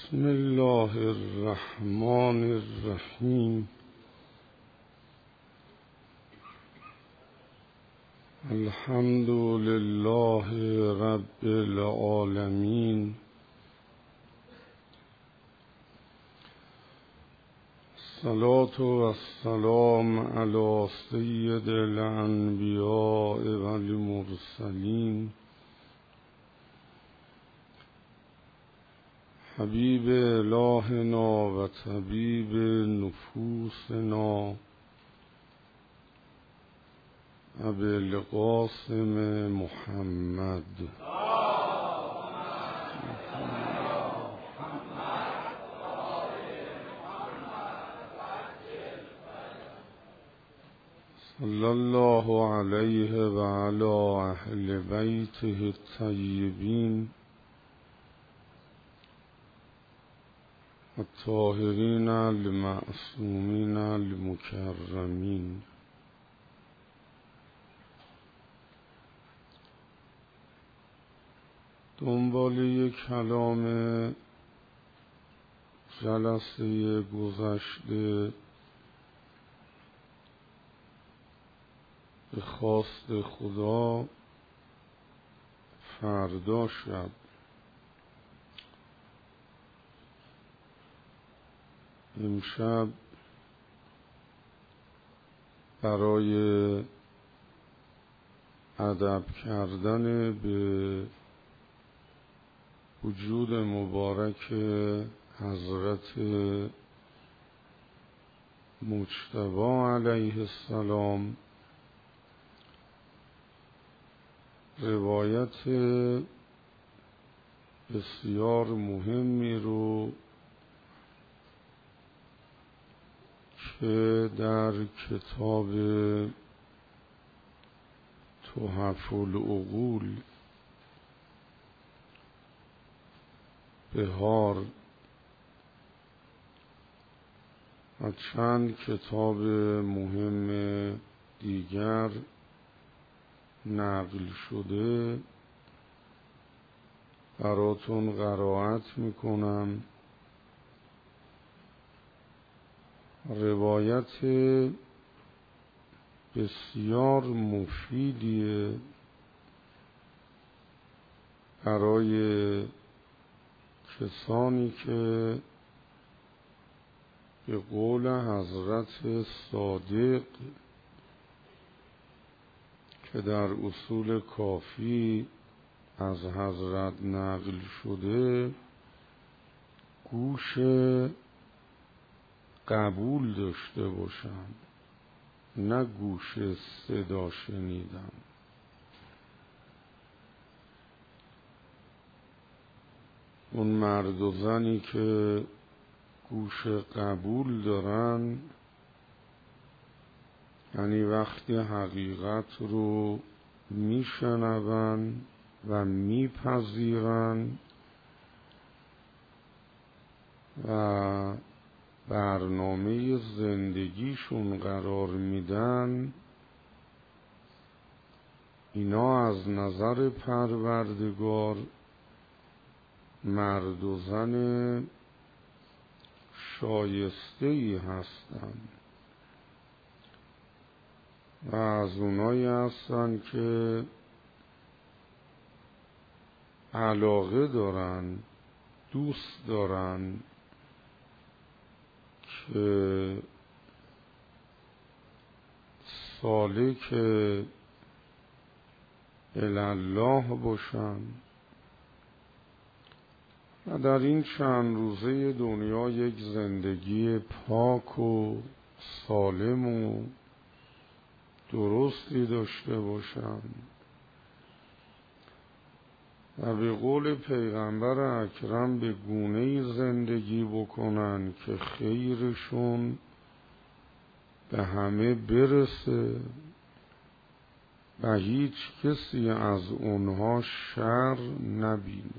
بسم الله الرحمن الرحیم. الحمد لله رب العالمین. الصلاة والسلام علی سید الانبیاء والمرسلین حبیب الهنا و طبیب نفوسنا ابوالقاسم محمد صلی الله علیه و علی اهل بیته الطیبین الطاهرین المعصومین المکرمین. دنبال یک کلام جلسه گذشته به خواست خدا فردا شب امشب برای ادب کردن به وجود مبارک حضرت مجتبی علیه السلام روایت بسیار مهمی رو که در کتاب تحف العقول بهار و چند کتاب مهم دیگر نقل شده براتون قرائت میکنم. روایت بسیار مفیدیه برای کسانی که به قول حضرت صادق که در اصول کافی از حضرت نقل شده گوش قبول داشته باشن، نه گوش صدا شنیدن. اون مرد و زنی که گوش قبول دارن یعنی وقتی حقیقت رو میشنون و میپذیرن و برنامه زندگیشون قرار میدن، اینا از نظر پروردگار مرد و زن شایسته‌ای هستند و از اونایی هستن که علاقه دارن، دوست دارن که سالک الله باشن و در این چند روزه دنیا یک زندگی پاک و سالم و درستی داشته باشن و به قول پیغمبر اکرم به گونه‌ای زندگی بکنن که خیرشون به همه برسه و هیچ کسی از اونها شر نبینه.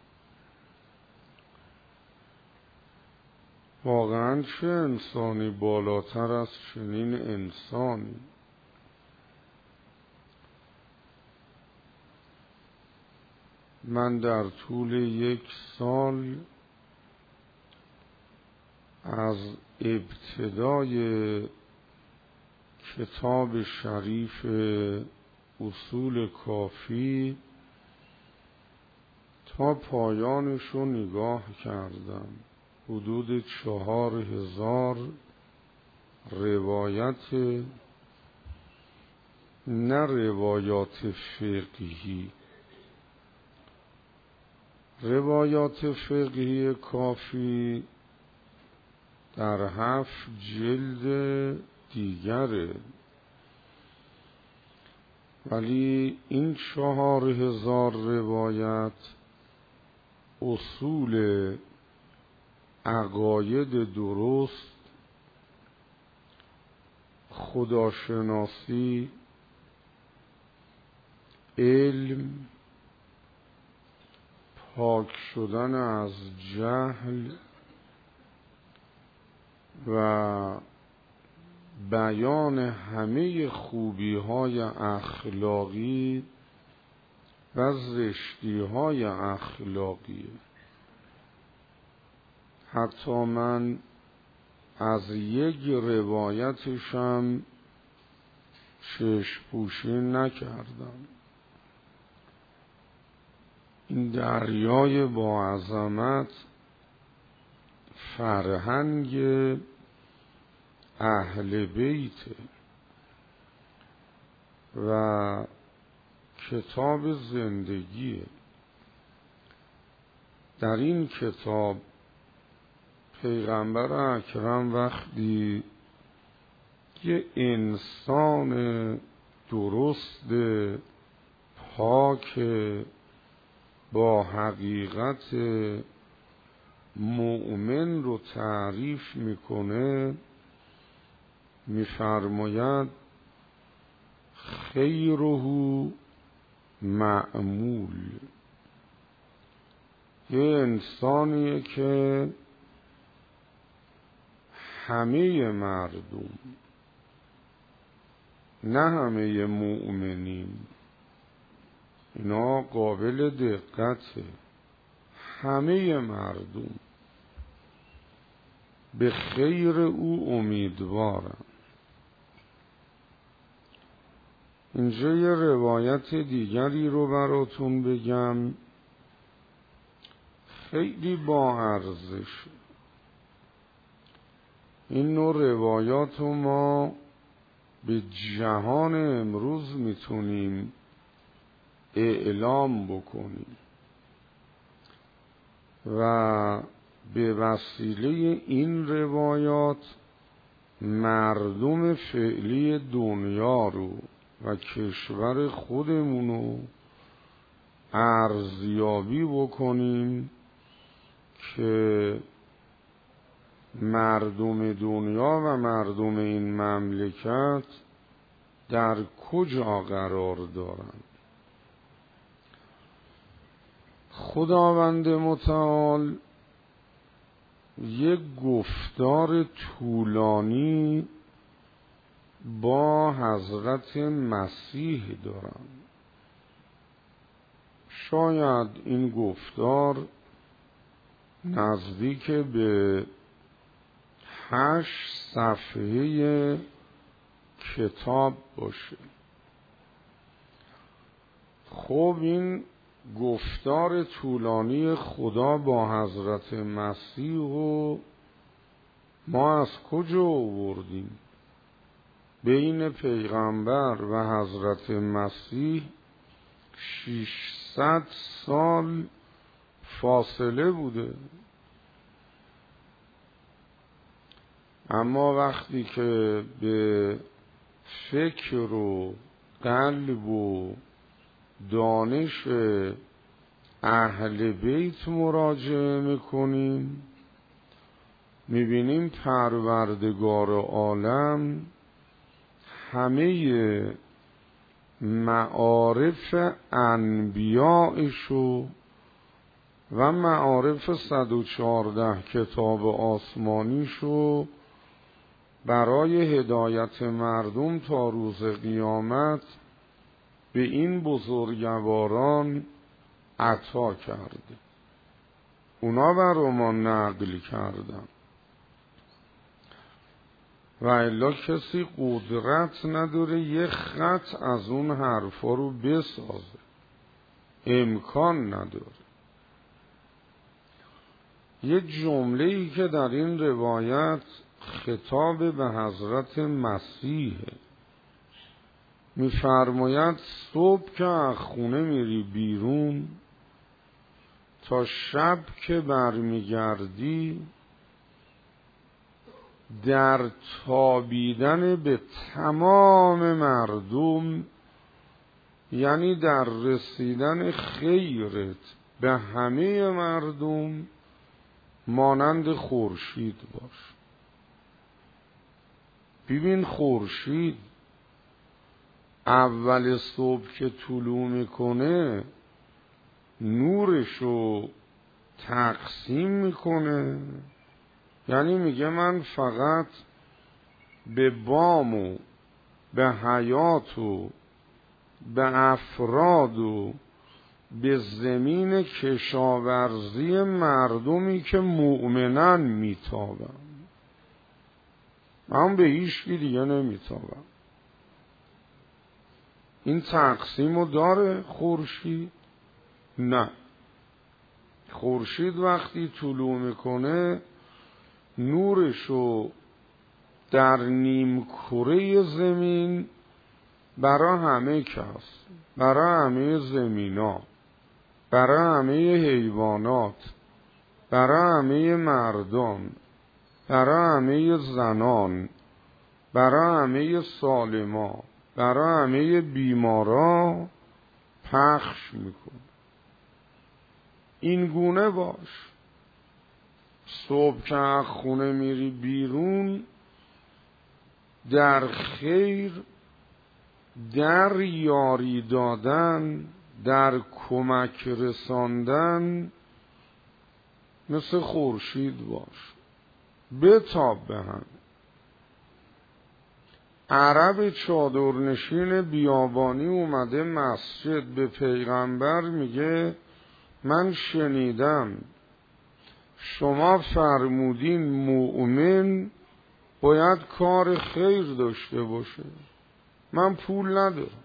واقعا چه انسانی بالاتر از چنین انسانی؟ من در طول یک سال از ابتدای کتاب شریف اصول کافی تا پایانش رو نگاه کردم. حدود 4000 روایت، نه روایات فقهی. روایات فقهی کافی در 7 جلد دیگره، ولی این 4000 روایت اصول عقاید درست، خداشناسی، علم، پاک شدن از جهل و بیان همه خوبی‌های اخلاقی و زشتی‌های اخلاقی. حتی من از یک روایتشم چشم پوشی نکردم. این دریای با عظمت فرهنگ اهل بیت و کتاب زندگی. در این کتاب پیغمبر اکرم وقتی یه انسان درست پاک با حقیقت مؤمن رو تعریف میکنه، میفرماید خیره معمول. یه انسانیه که همه مردم، نه همه مؤمنین، اینا قابل دقته، همه مردم به خیر او امیدوارن. اینجا یه روایت دیگری رو براتون بگم، خیلی با ارزش. این نوع روایات رو ما به جهان امروز میتونیم اعلام بکنیم و به وسیله این روایات مردم فعلی دنیا رو و کشور خودمونو ارزیابی بکنیم که مردم دنیا و مردم این مملکت در کجا قرار دارند. خداوند متعال یک گفتار طولانی با حضرت مسیح دارند. شاید این گفتار نزدیک به 8 صفحه کتاب باشه. خب این گفتار طولانی خدا با حضرت مسیح و ما از کجا آوردیم؟ بین پیغمبر و حضرت مسیح 600 سال فاصله بوده. اما وقتی که به فکر و قلب و دانش اهل بیت مراجعه میکنیم، میبینیم پروردگار عالم همه معارف انبیائشو و معارف 114 کتاب آسمانیشو برای هدایت مردم تا روز قیامت به این بزرگواران عطا کرده. اونا برای ما نقل کردن. و الا کسی قدرت نداره یه خط از اون حرفا رو بسازه، امکان نداره. یه جمله‌ای که در این روایت خطاب به حضرت مسیحه، می‌فرماید صبح که از خونه میری بیرون تا شب که برمیگردی، در تابیدن به تمام مردم، یعنی در رسیدن خیرت به همه مردم، مانند خورشید باش. ببین خورشید اول صبح که طلوع میکنه نورشو تقسیم میکنه، یعنی میگه من فقط به بام و به حیات و به افراد و به زمین کشاورزی مردمی که مؤمنن میتابم، من به هیچ کی دیگه نمیتابم. این تقسیمو داره خورشید؟ نه. خورشید وقتی طلوع میکنه نورشو در نیم کره زمین برای همه کس، برای همه زمینا، برای همه حیوانات، برای همه مردان، برای همه زنان، برای همه سالما، برای همه بیمارا پخش میکنه. این گونه باش. صبح که از خونه میری بیرون، در خیر، در یاری دادن، در کمک رساندن مثل خورشید باش، بتاب به هم. عرب چادرنشین بیابانی اومده مسجد، به پیغمبر میگه من شنیدم شما فرمودین مؤمن باید کار خیر داشته باشه، من پول ندارم،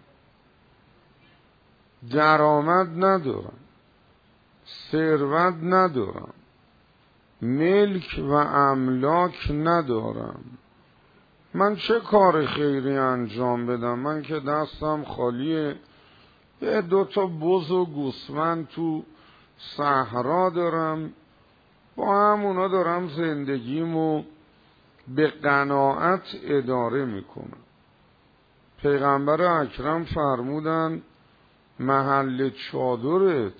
درآمد ندارم، ثروت ندارم، ملک و املاک ندارم، من چه کار خیری انجام بدم؟ من که دستم خالیه، یه 2 بز و گوسفند تو صحرا دارم، با همونا دارم زندگیمو به قناعت اداره میکنم. پیغمبر اکرم فرمودن محل چادرت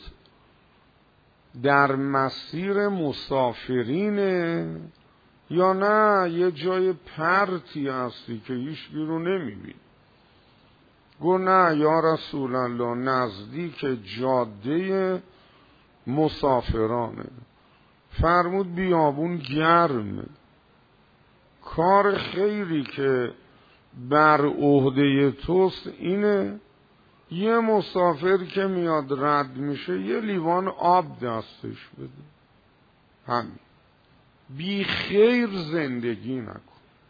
در مسیر مسافرینه یا نه یه جای پرتی هستی که هیچ رو نمیبینی؟ گو نه یا رسول الله، نزدیک جاده مسافرانه. فرمود بیابون گرمه، کار خیری که بر عهده توست اینه یه مسافر که میاد رد میشه یه لیوان آب دستش بده، همین. بی خیر زندگی نکن.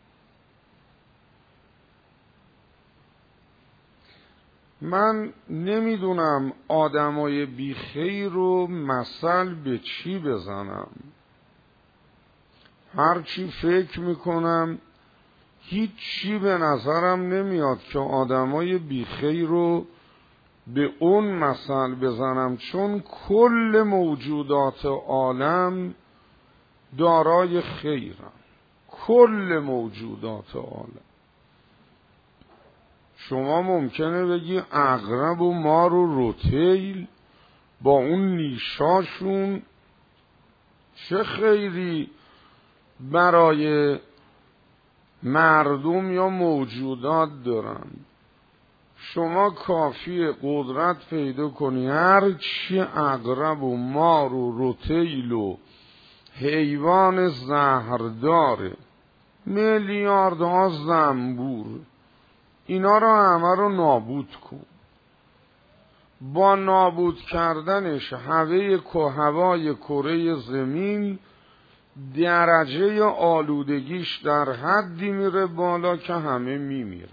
من نمیدونم آدمای بی خیر رو مثل به چی بزنم، هر چی فکر میکنم هیچ چی به نظرم نمیاد که آدمای بی خیر رو به اون مثل بزنم، چون کل موجودات عالم دارای خیرن، کل موجودات عالم. شما ممکنه بگی عقرب و مار و رتیل با اون نیشاشون چه خیری برای مردم یا موجودات دارن. شما کافی قدرت پیدا کنی هر چی عقرب و مار و رتیل و حیوان زهرداره، میلیاردها زنبور، اینا رو همه رو نابود کن. با نابود کردنش هوای کره زمین درجه آلودگیش در حدی میره بالا که همه میمیرن.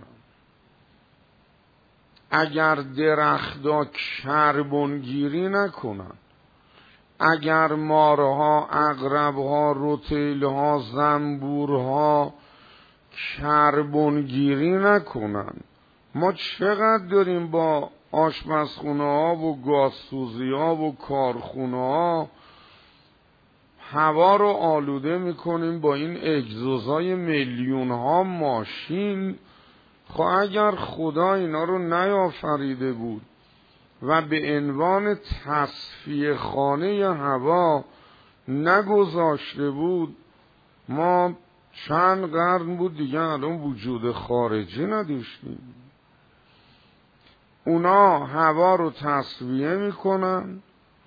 اگر درخت‌ها کربنگیری نکنن، اگر مارها، عقرب‌ها، رتیل‌ها، زنبورها کربنگیری نکنن، ما چقدر داریم با آشپزخونه ها و گازسوزی ها و کارخونه ها هوا رو آلوده میکنیم با این اگزوزهای میلیون ها ماشین. خب اگر خدا اینا رو نیافریده بود و به عنوان تصفیه خانه هوا نگذاشته بود، ما چند قرن بود دیگه الان وجود خارجی نداشتیم. اونا هوا رو تصفیه میکنن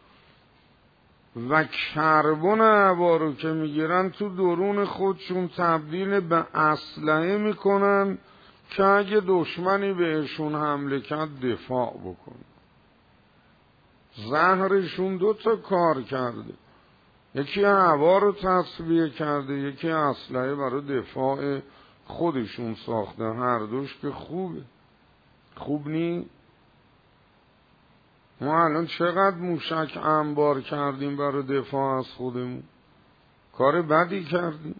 و کربن هوا رو که میگیرن تو درون خودشون تبدیل به اسلحه میکنن که اگه دشمنی بهشون حمله کرد دفاع بکنه. زهرشون 2 تا کار کرده، یکی هوا رو تصفیه کرده، یکی اسلحه برای دفاع خودشون ساخته. هر دوش که خوبه، خوب نی؟ ما الان چقدر موشک انبار کردیم برای دفاع از خودمون، کار بدی کردیم.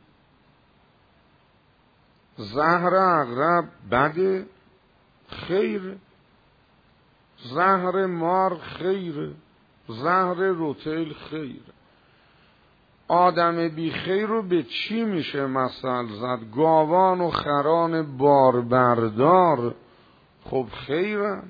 زهر عقرب بده؟ خیره. زهر مار خیره. زهر رتیل خیره. آدم بی خیر رو به چی میشه مثل زد؟ گاوان و خران باربردار خب خیرن.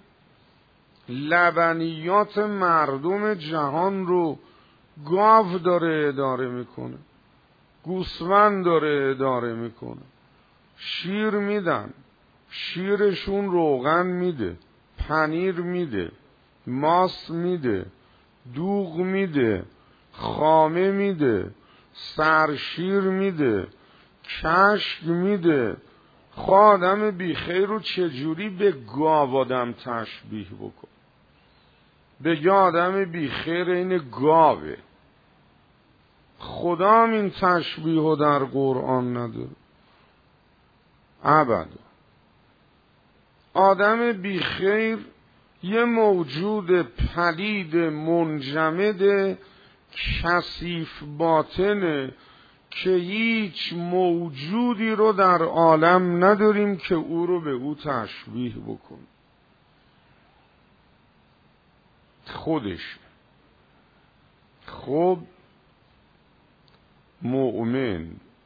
لبنیات مردم جهان رو گاو داره اداره میکنه، گوسفند داره اداره میکنه. شیر میدن، شیرشون روغن میده، پنیر میده، ماست میده، دوغ میده، خامه میده، سرشیر میده، کشک میده. آدم بیخیر رو چجوری به گاو آدم تشبیه بکن؟ بگه آدم بیخیر این گاوه. خدا هم این تشبیه رو در قرآن نداره ابدا. آدم بیخیر یه موجود پلید منجمد کثیف باطنه که هیچ موجودی رو در عالم نداریم که او رو به او تشبیه بکن. خودش. خب مؤمن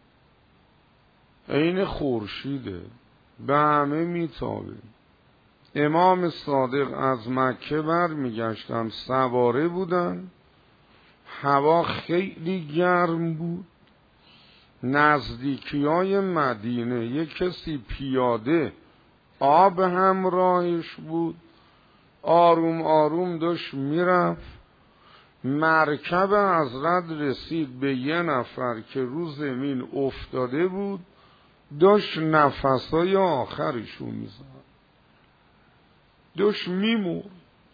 عین خورشیده، به همه میتابه. امام صادق از مکه بر میگشتن، سواره بودن، هوا خیلی گرم بود، نزدیکی های مدینه یک کسی پیاده آب همراهش بود، آروم آروم داشت میرفت. مرکب حضرت رسید به 1 نفر که رو زمین افتاده بود، داشت نفسای آخرشو میزد، داشت میمرد.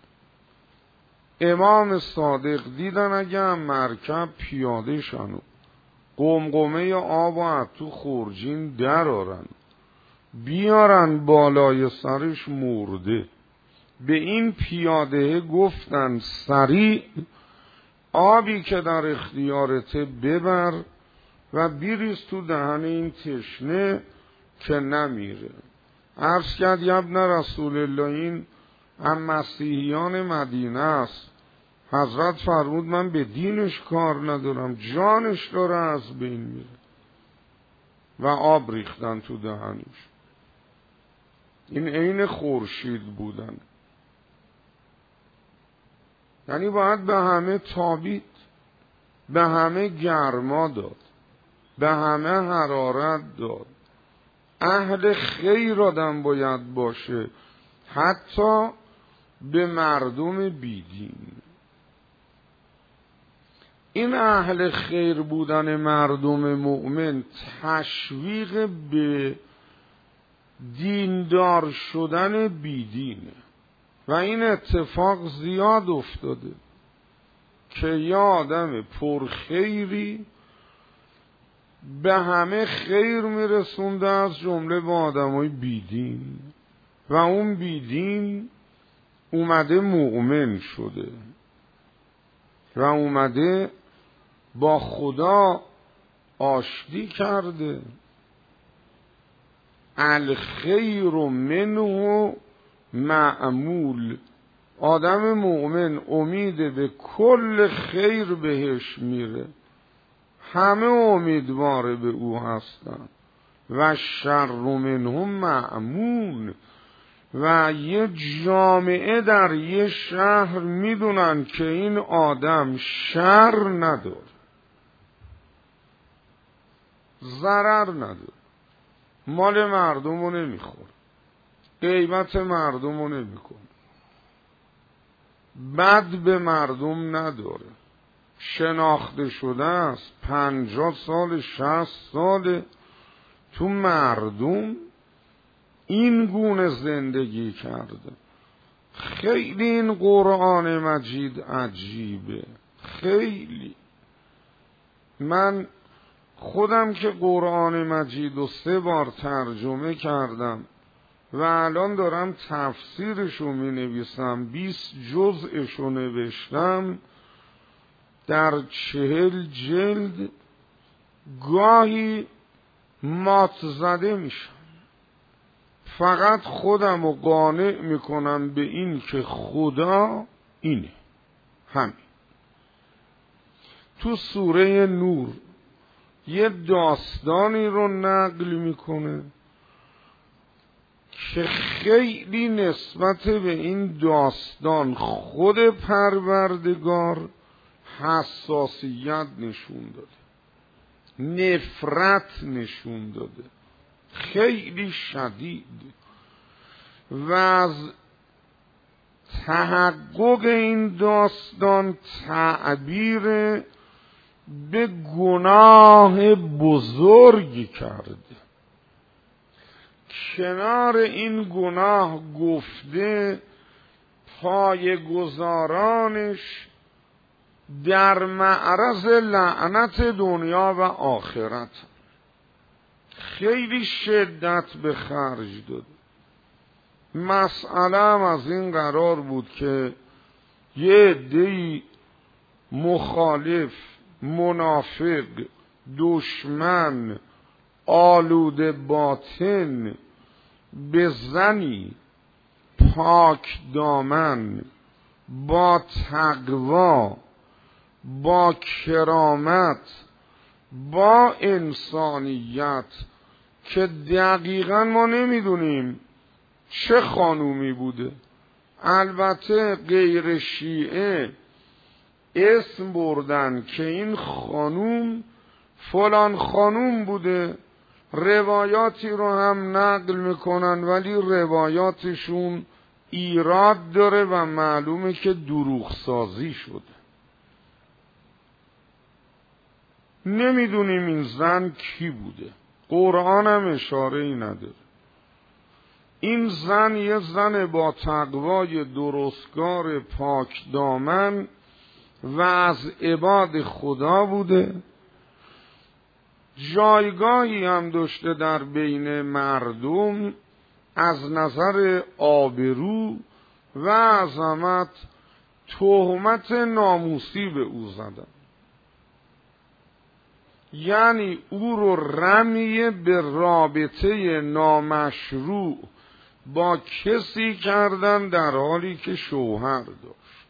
امام صادق دیدن اگه هم مرکب پیاده شنو قمقمه آب و از تو خورجین درارن بیارن بالای سرش مرده. به این پیاده گفتن سریع آبی که در اختیارته ببر و بیریز تو دهن این تشنه که نمیره. عرض کرد ابن رسول الله این هم مسیحیان مدینه است. حضرت فرمود من به دینش کار ندارم، جانش داره از بین میره. و آب ریختن تو دهنش. این عین خورشید بودن. یعنی باید به همه تابید، به همه گرما داد، به همه حرارت داد. اهل خیر آدم باید باشه، حتی به مردم بیدین. این اهل خیر بودن مردم مؤمن تشویق به دیندار شدن بیدینه. و این اتفاق زیاد افتاده که یه آدم پرخیری به همه خیر میرسونده، از جمله به آدمای بیدین، و اون بیدین اومده مؤمن شده و اومده با خدا آشتی کرده. الخیر منه معمول. آدم مؤمن امید به کل خیر بهش میره، همه امیدوار به او هستن. و شر منه معمول. و یه جامعه در یه شهر میدونن که این آدم شر نداره، ضرر نداره، مال مردمو نمیخوره، غیبت مردمو نمیکنه، بد به مردم نداره، شناخته شده است، 50 سال 60 سال تو مردم این گونه زندگی کرده. خیلی این قرآن مجید عجیبه، خیلی. من خودم که قرآن مجید رو 3 بار ترجمه کردم و الان دارم تفسیرشو می نویسم، 20 جزءشو نوشتم در 40 جلد، گاهی مات زده میشم. فقط خودم رو قانع میکنم به این که خدا اینه، همین. تو سوره نور یه داستانی رو نقل میکنه که خیلی نسبت به این داستان خود پروردگار حساسیت نشون داده، نفرت نشون داده، خیلی شدید. و از تحقق این داستان تعبیر به گناه بزرگی کرده. کنار این گناه گفته پایه‌گذارانش در معرض لعنت دنیا و آخرت. خیلی شدت به خرج داد. مسئله هم از این قرار بود که یه عده‌ای مخالف، منافق، دشمن، آلوده باطن به زنی پاک دامن، با تقوا، با کرامت، با انسانیت، که دقیقا ما نمیدونیم چه خانومی بوده. البته غیر شیعه اسم بردن که این خانوم فلان خانوم بوده، روایاتی رو هم نقل میکنن، ولی روایاتشون ایراد داره و معلومه که دروغ سازی شده. نمیدونیم این زن کی بوده، قرآن هم اشاره ای نداره. این زن یه زن با تقوای درستگار پاک دامن و از عباد خدا بوده، جایگاهی هم داشته در بین مردم از نظر آبرو و عظمت. تهمت ناموسی به او زدن، یعنی او رو رمی به رابطه نامشروع با کسی کردن در حالی که شوهر داشت.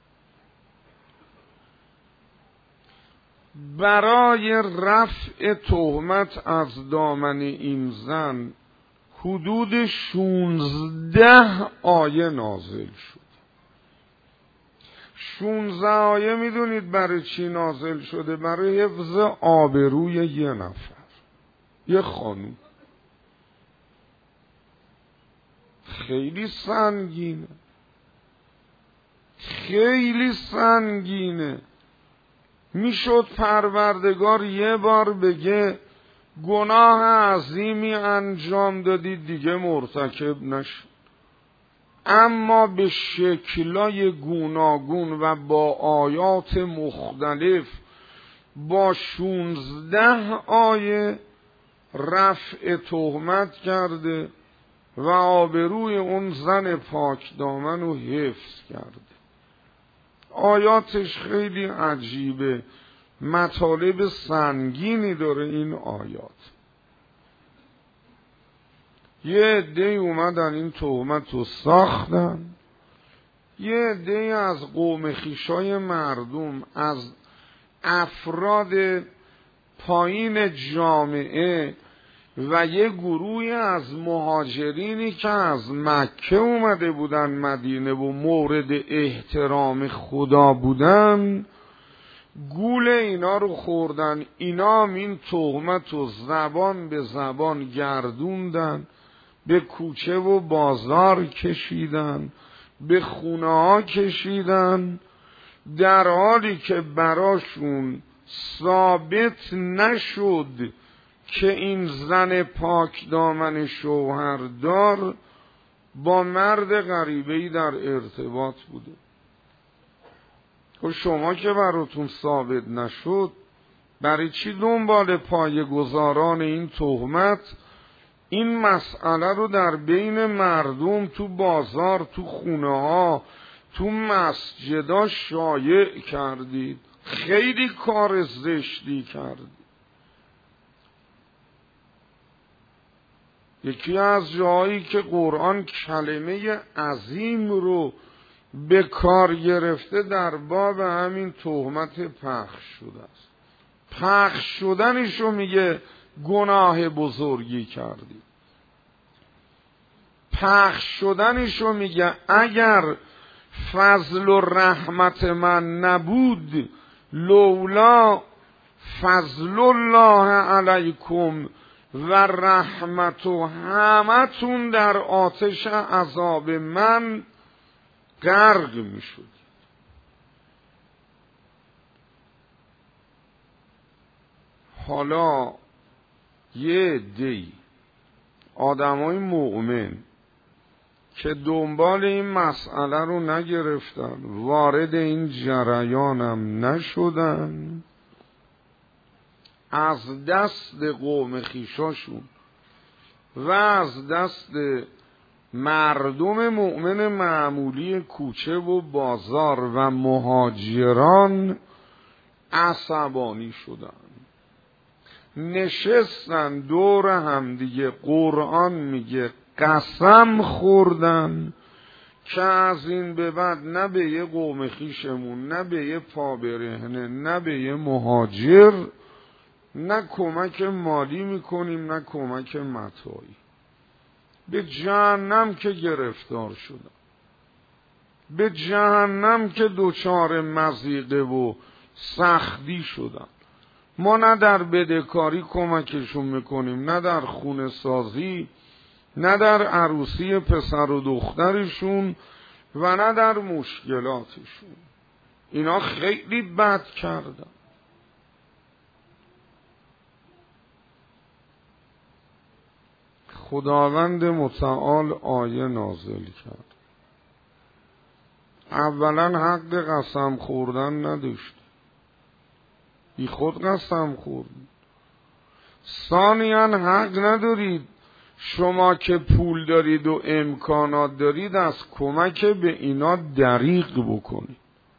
برای رفع تهمت از دامن این زن حدود 16 آیه نازل شد. 16 آیه میدونید برای چی نازل شده؟ برای حفظ آبروی یه نفر، یه خانوم. خیلی سنگینه، خیلی سنگینه. میشد پروردگار یه بار بگه گناه عظیمی انجام دادید دیگه مرتکب نشد، اما به شکلای گوناگون و با آیات مختلف با 16 آیه رفع تهمت کرده و آبروی اون زن پاک دامن رو حفظ کرده. آیاتش خیلی عجیبه، مطالب سنگینی داره این آیات. یه عده‌ای اومدن این تهمت رو ساختن، یه عده‌ای از قوم خویشای مردم، از افراد پایین جامعه و یه گروهی از مهاجرینی که از مکه اومده بودن مدینه و مورد احترام خدا بودن، گول اینا رو خوردن. اینا هم این تهمت رو زبان به زبان گردوندن، به کوچه و بازار کشیدن، به خونه ها کشیدن، در حالی که براشون ثابت نشد که این زن پاک دامن شوهردار با مرد غریبه‌ای در ارتباط بوده. و شما که براتون ثابت نشد، برای چی دنبال پایه‌گذاران این تهمت این مسئله رو در بین مردم، تو بازار، تو خونه ها، تو مسجدا شایع کردید؟ خیلی کار زشتی کردید. یکی از جایی که قرآن کلمه عظیم رو به کار گرفته در باب همین تهمت پخش شده است. پخش شدنشو میگه گناه بزرگی کردی. پخش شدنشو میگه اگر فضل و رحمت من نبود، لولا فضل الله علیکم و رحمت و همتون در آتش عذاب من غرق میشد. حالا یه عده‌ای آدمای مؤمن که دنبال این مسئله رو نگرفتن، وارد این جریانم نشدن، از دست قوم خویشاشون و از دست مردم مؤمن معمولی کوچه و بازار و مهاجران عصبانی شدن. نشستن دور همدیگه، قرآن میگه قسم خوردن که از این به بعد نه به یه قوم خویشمون، نه به یه پابرهنه، نه به یه مهاجر، نه کمک مالی میکنیم، نه کمک متاعی. به جهنم که گرفتار شدن، به جهنم که دچار مضیقه و سختی شدن. ما نه در بدهکاری کمکشون میکنیم، نه در خونه سازی، نه در عروسی پسر و دخترشون و نه در مشکلاتشون. اینا خیلی بد کردن. خداوند متعال آیه نازل کرد. اولا حق قسم خوردن نداشت، بی خود قسم خوردید. ثانیاً حق ندارید شما که پول دارید و امکانات دارید از کمک به اینا دریغ بکنید.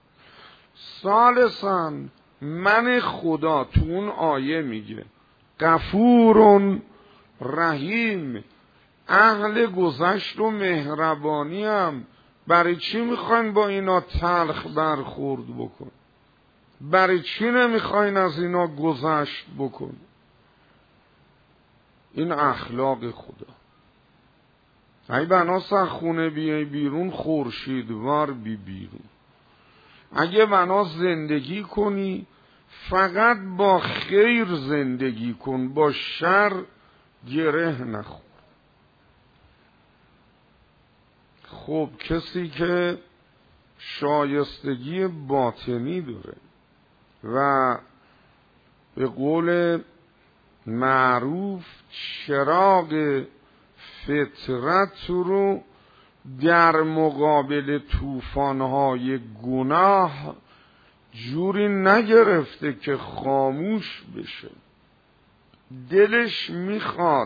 ثالثاً من خدا تو اون آیه میگه غفور رحیم، اهل گذشت و مهربانی هم. برای چی میخواین با اینا تلخ برخورد بکن؟ برای چی نمیخواین از اینا گذشت بکن؟ این اخلاق خدا. ای بناس از خونه بیای بیرون، خورشیدوار بی بیرون. اگه بناس زندگی کنی فقط با خیر زندگی کن، با شر گره نخور. خب کسی که شایستگی باطنی داره و به قول معروف چراغ فطرت رو در مقابل طوفان‌های گناه جوری نگرفته که خاموش بشه. دلش میخواد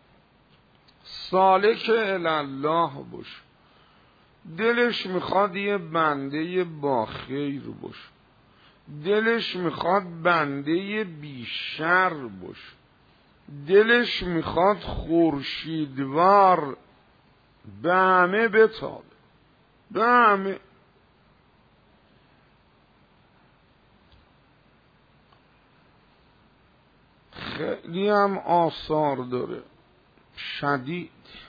سالک الله باشه، دلش میخواد یه بنده با خیر باشه، دلش میخواد بنده بیشر باشه، دلش میخواد خورشیدوار به همه بتابه، به همه. خیلی هم آثار داره، شدید،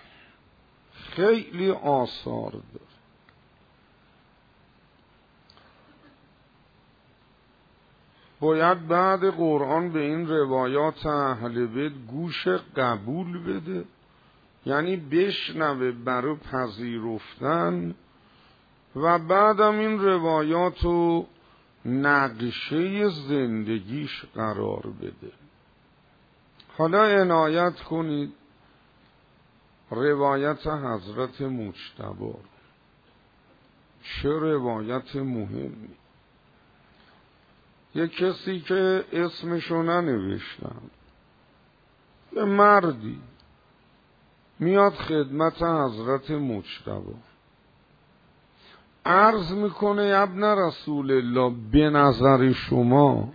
خیلی آثار داره. باید بعد قرآن به این روایات اهل بیت گوش قبول بده، یعنی بشنوه برای پذیرفتن، و بعدم این روایات رو نقشه زندگیش قرار بده. حالا عنایت کنید روایت حضرت مجتبی، چه روایت مهمی. یک کسی که اسمشو ننوشتم، یه مردی میاد خدمت حضرت مجتبی، عرض میکنه ابن رسول الله، به نظر شما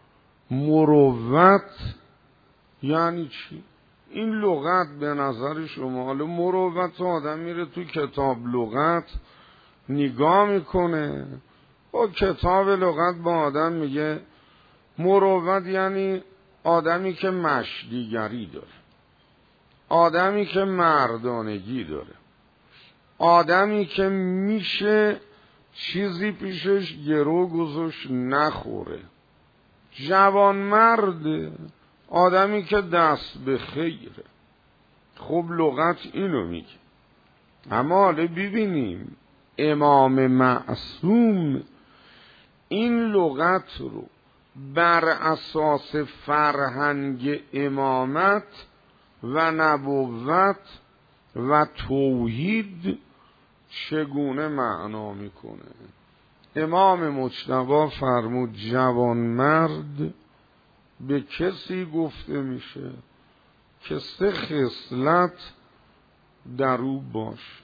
مروت یعنی چی؟ این لغت به نظر شما، حالا مروت آدم میره تو کتاب لغت نگاه میکنه، و کتاب لغت با آدم میگه مروت یعنی آدمی که مشدیگری داره، آدمی که مردانگی داره، آدمی که میشه چیزی پیشش گرو گذاشت نخوره، جوان مرد، آدمی که دست به خیره. خب لغت اینو میگه. اما حالا ببینیم امام معصوم این لغت رو بر اساس فرهنگ امامت و نبوت و توحید چگونه معنا میکنه. امام مجتبی فرمود جوان مرد به کسی گفته میشه که 3 خصلت در او باش.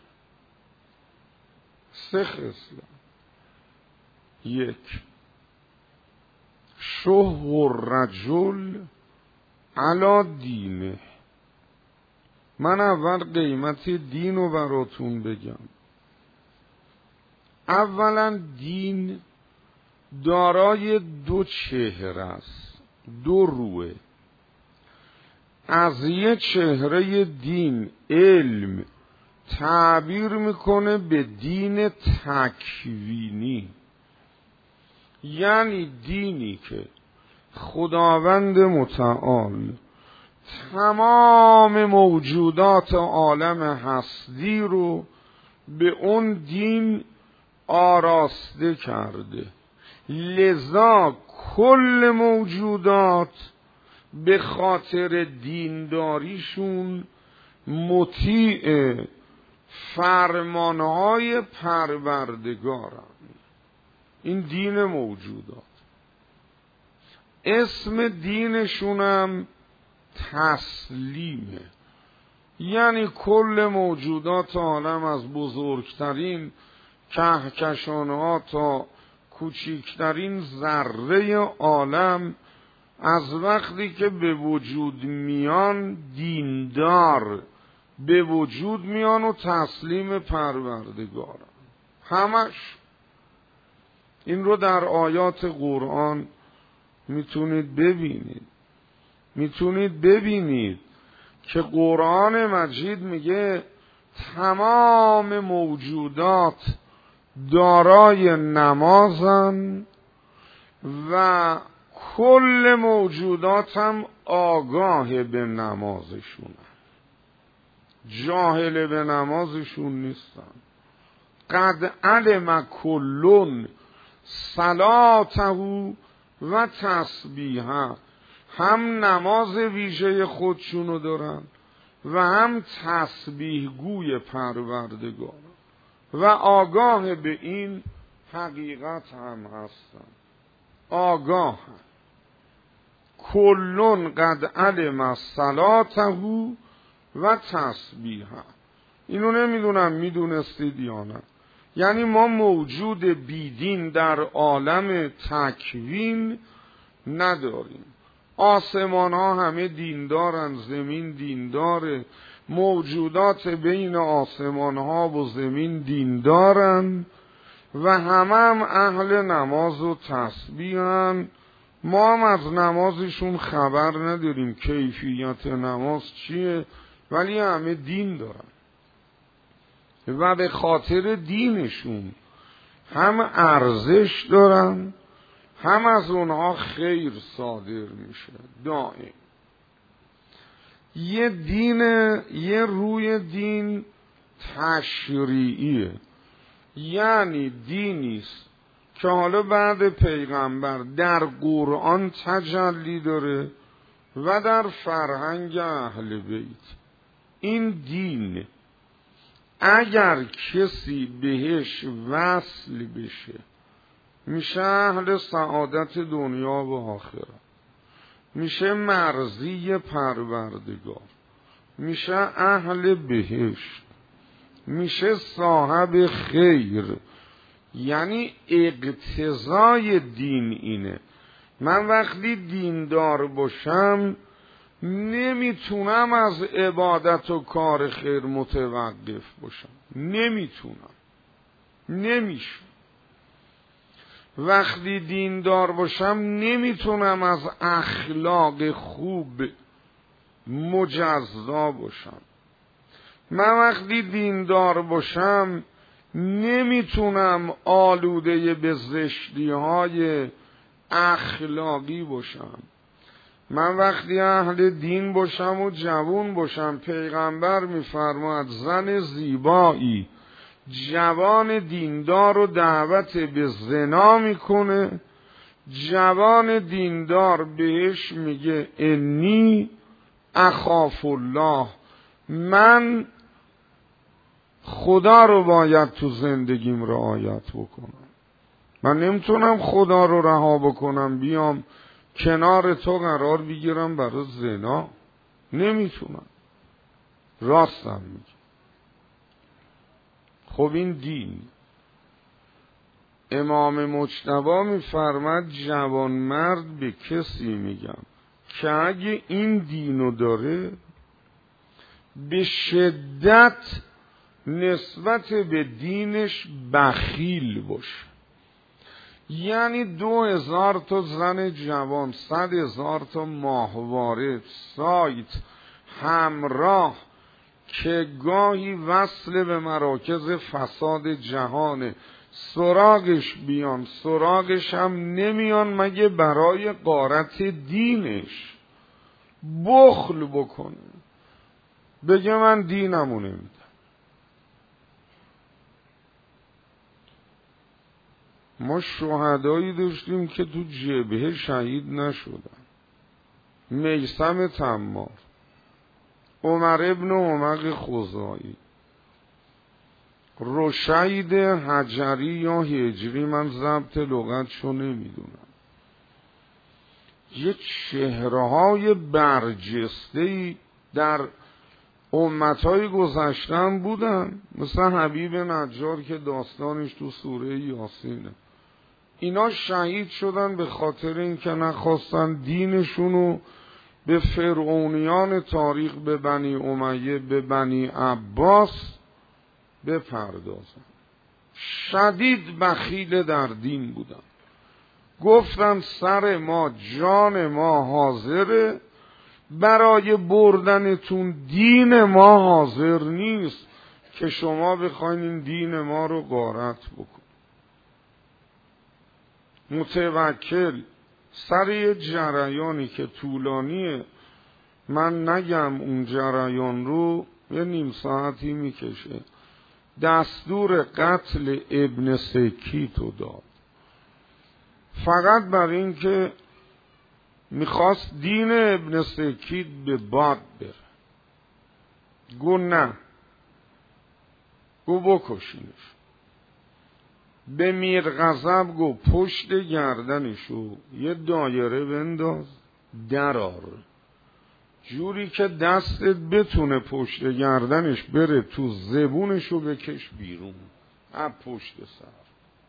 3 خصلت. 1 شح الرجل علی دینه. من اول قیمت دین رو براتون بگم. اولا دین دارای 2 چهره است، 2 روه. از یه چهره دین علم تعبیر میکنه به دین تکوینی، یعنی دینی که خداوند متعال تمام موجودات عالم هستی رو به اون دین آراسته کرده، لذا کل موجودات به خاطر دینداریشون مطیع فرمانهای پروردگارن. این دین موجودات. اسم دینشونم تسلیمه، یعنی کل موجودات عالم از بزرگترین کهکشانها تا کوچکترین ذره عالم از وقتی که به وجود میان دیندار به وجود میان و تسلیم پروردگارن. همش این رو در آیات قرآن میتونید ببینید که قرآن مجید میگه تمام موجودات دارای نمازن و کل موجودات هم آگاه به نمازشونن، جاهل به نمازشون نیستن. قد علم کلون صلاته و تسبیحه، هم نماز ویژه خودشونو دارن و هم تسبیح گوی پروردگار و آگاه به این حقیقت هم هستن. آگاه، کلون قد علم صلاته و تسبیحه. اینو نمیدونم میدونستید یا نه. یعنی ما موجود بیدین در عالم تکوین نداریم. آسمان ها همه دیندارن، زمین دینداره، موجودات بین آسمان ها و زمین دیندارن و هم اهل نماز و تسبیحن. ما هم از نمازشون خبر نداریم کیفیت نماز چیه، ولی همه دین دارن و به خاطر دینشون هم ارزش دارن، هم از اونها خیر صادر میشه دائم. یه روی دین تشریعیه، یعنی دینیست که حالا بعد پیغمبر در قرآن تجلی داره و در فرهنگ اهل بیت. این دین اگر کسی بهش وصل بشه میشه اهل سعادت دنیا و آخرت، میشه مرضی پروردگار، میشه اهل بهشت، میشه صاحب خیر. یعنی اقتضای دین اینه. من وقتی دیندار باشم نمیتونم از عبادت و کار خیر متوقف باشم، نمیشه. وقتی دیندار باشم نمیتونم از اخلاق خوب مجزا باشم. من وقتی دیندار باشم نمیتونم آلوده به زشتی های اخلاقی باشم. من وقتی اهل دین باشم و جوان باشم، پیغمبر میفرماید زن زیبایی جوان دیندار رو دعوت به زنا میکنه، جوان دیندار بهش میگه انی اخاف الله، من خدا رو باید تو زندگیم رعایت بکنم. من نمیتونم خدا رو رها بکنم بیام کنار تو قرار بگیرم برای زنا، نمیتونم. راستم میگه. خب این دین. امام مجتبی میفرماد جوان مرد به کسی میگم که اگه این دینو داره به شدت نسبت به دینش بخیل باشه. یعنی 2000 تا زن جوان، 100,000 تا ماهواره، سایت، همراه که گاهی وصل به مراکز فساد جهانه، سراغش بیان، سراغش هم نمیان مگه برای غارت دینش بخل بکنه، بگه من دینمو نمیدم. ما شهدایی داشتیم که تو جبهه شهید نشدن. میثم تمار، عمر ابن عمق خزاعی، رشید حجری یا هجری، من ضبط لغتشو نمیدونم، یه چهره‌های برجسته‌ای در امتهای گذشتن بودن، مثل حبیب نجار که داستانش تو سوره یاسینه. اینا شهید شدن به خاطر اینکه نخواستن دینشونو به فرعونیان تاریخ، به بنی امیه، به بنی عباس بپردازن. شدید بخیل در دین بودن. گفتن سر ما، جان ما حاضره، برای بردنتون دین ما حاضر نیست که شما بخواین این دین ما رو غارت بکن. متوکل سر یه جریانی که طولانیه، من نگم اون جریان رو، یه نیم ساعتی میکشه، دستور قتل ابن سکیتو داد، فقط برای این که میخواست دین ابن سکیت به باد بره. گو نه، گو بکشینش. به میرغضب گو پشت گردنشو یه دایره بنداز درار، جوری که دستت بتونه پشت گردنش بره تو زبونشو بکش بیرون از پشت سر.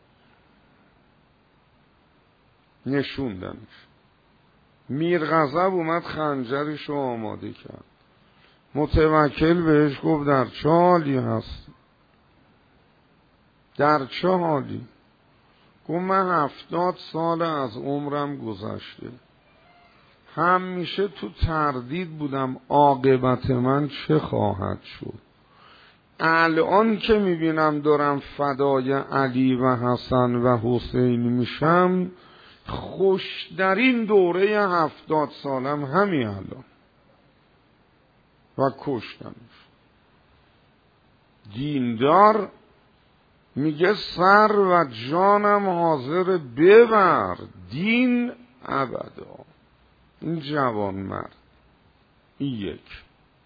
نشوندنش. میرغضب اومد خنجرشو آماده کرد. متوکل بهش گفت در چه حالی هست؟ در چه حالی؟ گفت من 70 سال از عمرم گذشته، همیشه تو تردید بودم عاقبت من چه خواهد شد. الان که میبینم دارم فدای علی و حسن و حسین میشم، خوشترین دوره 70 سالم همین الان. و کشتنش. دیندار میگه سر و جانم حاضر ببر، دین ابدا. این جوان مرد. این یک.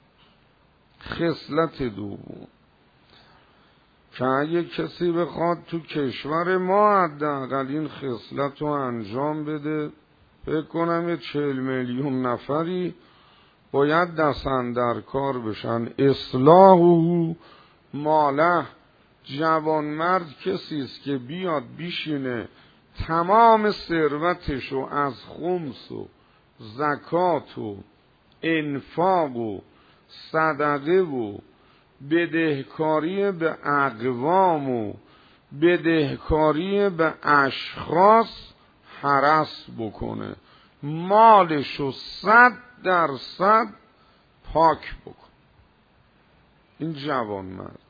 خصلت دوم که اگه کسی بخواد تو کشور ما حداقل این خصلت رو انجام بده، فکر کنم 40 میلیون نفری باید دست اندر کار بشن. اصلاح و ماله. جوان مرد کسی است که بیاد بیشینه تمام ثروتشو از خمس و زکات و انفاق و صدقه و بدهکاری به اقوام و بدهکاری به اشخاص هرس بکنه، مالشو 100% پاک بکن. این جوان مرد.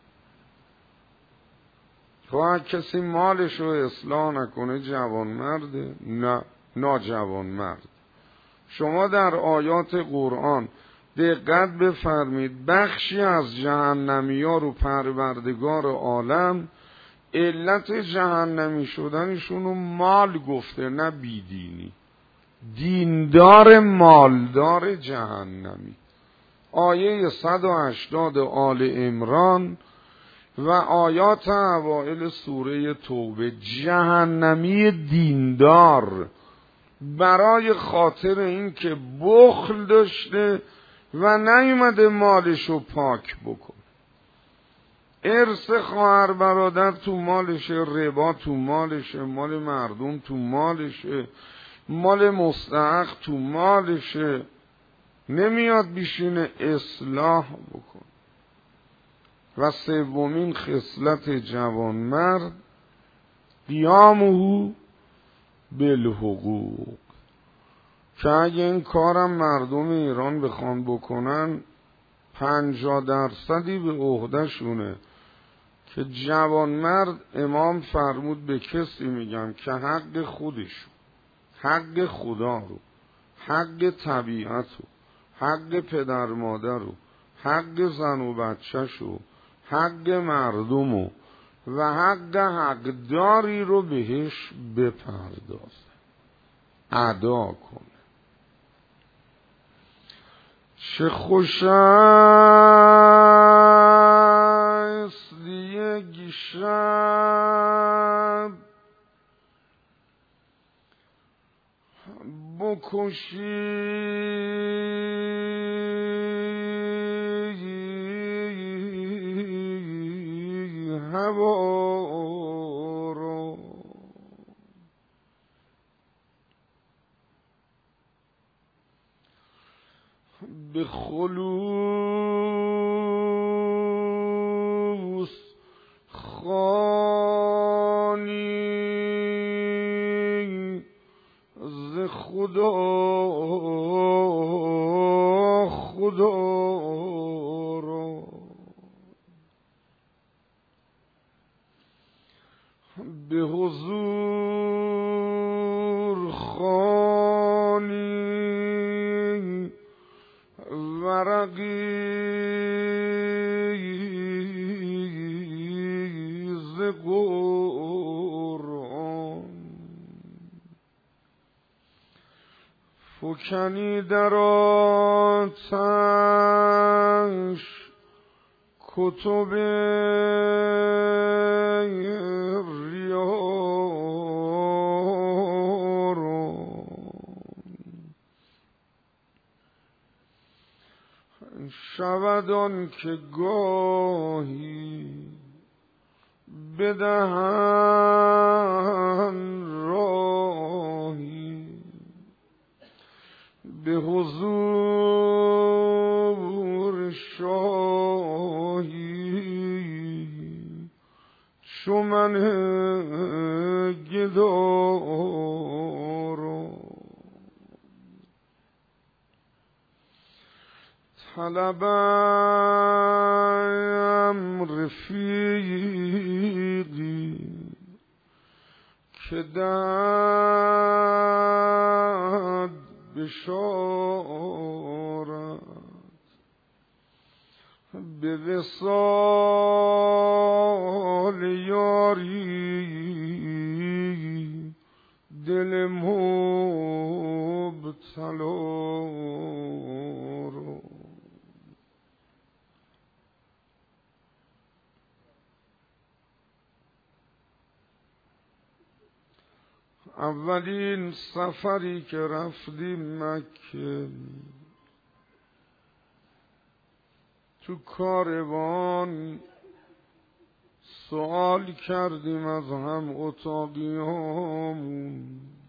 تو کسی مالشو اصلاح نکنه جوان مرده؟ نه، ناجوان مرد. شما در آیات قرآن دقت بفرمید، بخشی از جهنمی ها رو پروردگار عالم علت جهنمی شدنشونو مال گفته، نه بیدینی. دیندار مالدار جهنمی. آیه 180 آل عمران و آیات اوائل سوره توبه. جهنمی دیندار برای خاطر این که بخل داشته و نیومده مالشو پاک بکن. ارث خواهر برادر تو مالشه، ربا تو مالشه، مال مردم تو مالشه، مال مستحق تو مالشه، نمیاد بیشینه اصلاح بکن. و سومین خصلت جوان مرد قیامه بالحقوق، که اگه این کارم مردم ایران بخوان بکنن 50% به عهده شونه که جوان مرد امام فرمود به کسی میگم که حق خودشو، حق خدا رو، حق طبیعت رو، حق پدر مادر رو، حق زن و بچه شو، حق مردم و حق حقداری رو بهش بپردازه، ادا کنه. چه خوش است یک شب بکشی هوا رو. به خلوص خانی ز خدا را. به حضور خوانی ورقی ز قرآن. فکنی در آتش کتب شود آن که گاهی بدهن راهی به حضور شاهی چو من گدارم طلبم رفیقی که دهد بشارت به وصال یاری دل مبتلا رو. اولین سفری که رفتیم مکه، تو کاروان سوال کردیم از هم اتاقیامون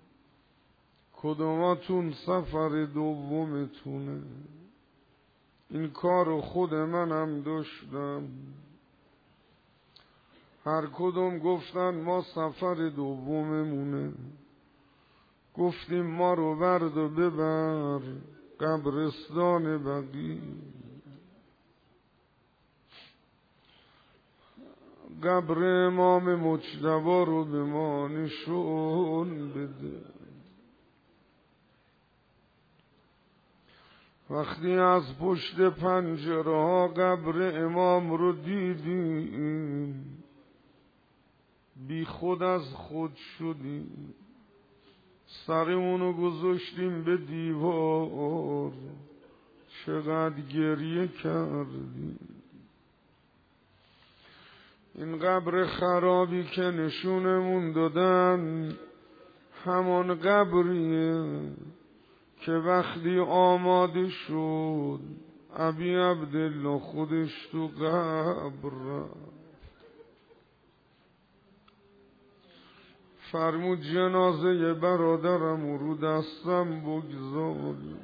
کدوماتون سفر دومتونه؟ این کارو خود منم داشتم. هر کدوم گفتن ما سفر دوممونه. گفتیم ما رو برد و ببر قبرستان بقیع، قبر امام مجتبی رو به ما نشون بده. وقتی از پشت پنجره ها قبر امام رو دیدیم بی خود از خود شدیم، سرمونو گذاشتیم به دیوار، چقدر گریه کردیم. این قبر خرابی که نشونمون دادن همان قبریه که وقتی آماده شد ابی عبدالله خودش تو قبر رفت. فرمود جنازه برادرم رو دستم بگذاری.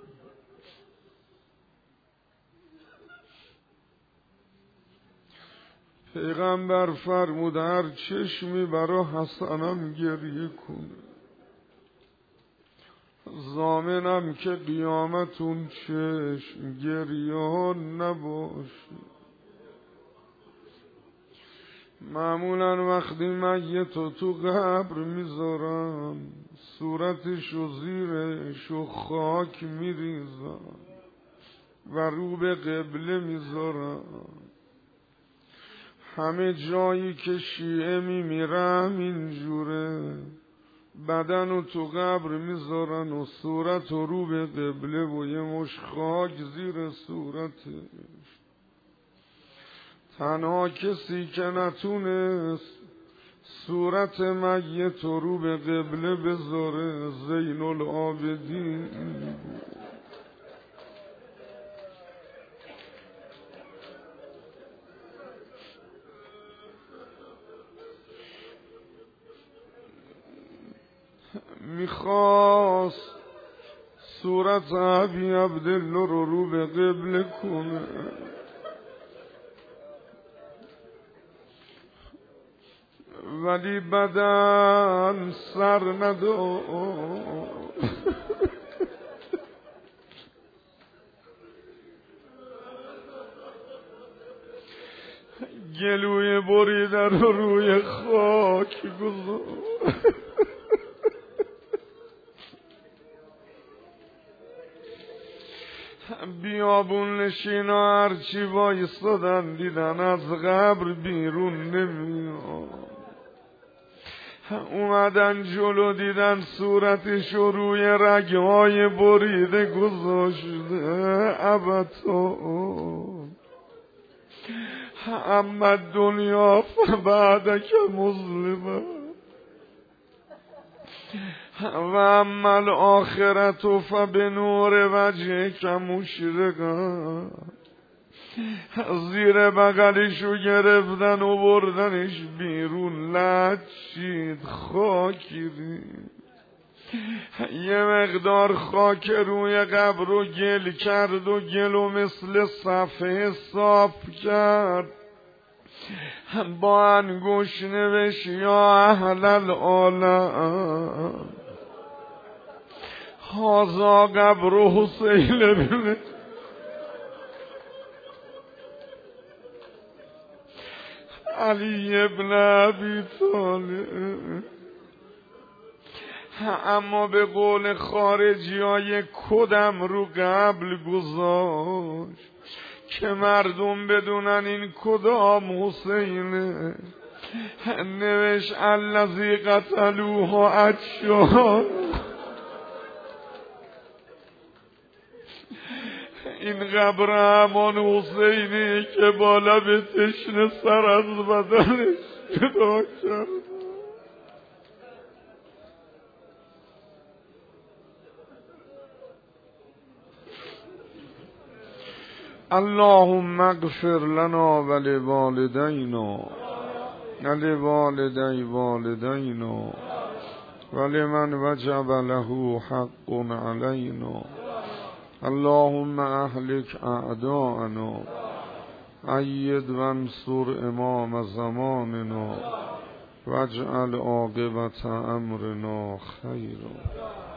پیغمبر فرمود هر چشمی برا حسنم گریه کنه، ضامنم که قیامتون چشم گریان نباشه. معمولا وقتی میتو تو قبر میذارن صورتشو زیرشو خاک میریزن و رو به قبله میذارن. همه جایی که شیعه میمیره همینجوره، بدنو تو قبر میذارن و صورت رو به قبله و یه مش خاک زیر صورتش. تنها کسی که نتونست صورت میت رو به قبله بذاره زین العابدین. میخواست صورت ابی عبدالله رو به قبله کنه، ولی بدن سر نداد. گلوی بریده رو روی خاک گذاشت. بیابون نشینا هرچی وایستادن دیدن از قبر بیرون نمیاد. اومدن جلو دیدن صورتشو روی رگهای بریده گذاشته. ابتون اما دنیا بعدک مظلمه، و اما الاخرت فبنور وجهک مشرقا. زیر بغلشو گرفتن و بردنش بیرون، لچید خاکی یه مقدار خاک روی قبر رو گل کرد و گلو مثل صفحه صاف کرد، با انگوش نوشت یا اهل العالم هذا قبر حسین بن علی ابن ابی طالب. اما به قول خارجی های کدم رو قبل گذاشت که مردم بدونن این کدام حسینه. نوشت الذی قتلوه عطشان. این قبر همان حسینی که با لب تشنه سر از بدنش جدا کرد. اللهم اغفر لنا ولوالدینا ولوالدی والدینا ولمن وجب له حق علینا. اللهم اهلک اعداءنا اید وانصر امام زماننا واجعل عاقبت امرنا خیرا.